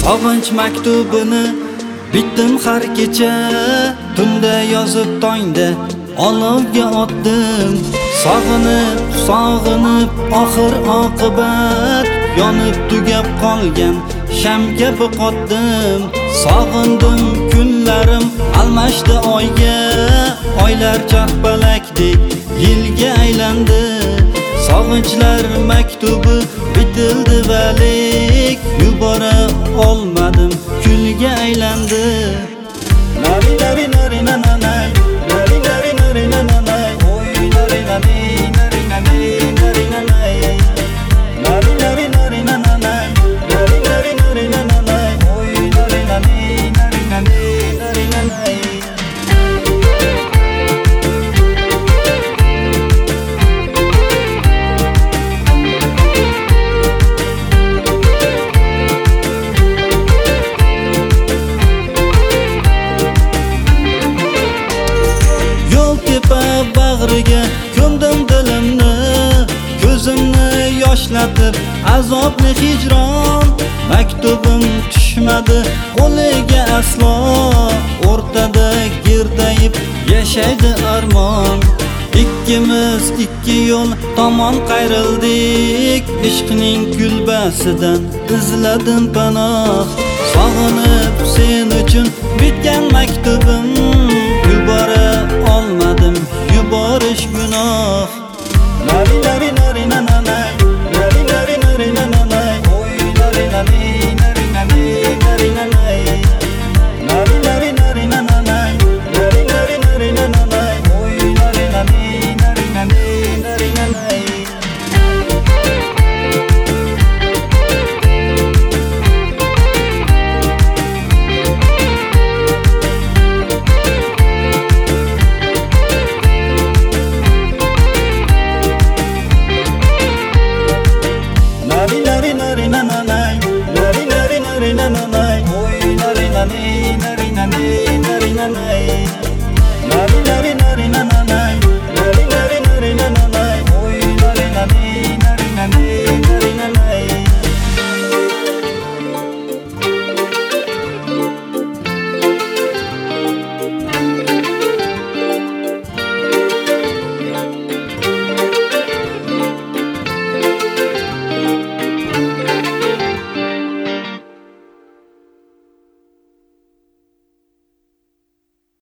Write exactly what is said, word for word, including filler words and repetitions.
Sog'inch maktubini bitdim har kecha, tunda yozib tongda olovga otdim. Sog'inib, sog'inib oxir oqibat yonib tugab qolgan shamga qotdim. Sog'indim kunlarim almashdi oyga, oylar charxpalakdek yilga aylandi. Sog'inchlar maktubi bitildi valik, yubora olmadim kulga aylandi. Nari nari nari nananay, nari nari nari nananay, oy nari nari nari nari nari nanay, nari nari nari nananay, nari nari nari nananay, oy nari nari nari nari nari nanay. Bag'riga ko'mdim dilimni, ko'zimni yoshlatib azobni hijron. Maktubim tushmadi qo'liga aslo, o'rtada girdayib yashaydi armon. Ikkimiz ikki yo'l tomon qayrildik, ishqning kulbasidan izladim panoh. Sog'inib sen uchun bitgan maktubim, yubora olmadim, yuborish gunoh. Nari nari nari nananay, nari nari nari nananay, oy nari nari nari nari nari nanay, nari nari nari nananay, nari nari nari nananay, oy nari nari nari nari nari nanay. Nari nari nari nananay, nari nari nari nananay, oy nari nari nari nari nari nanay.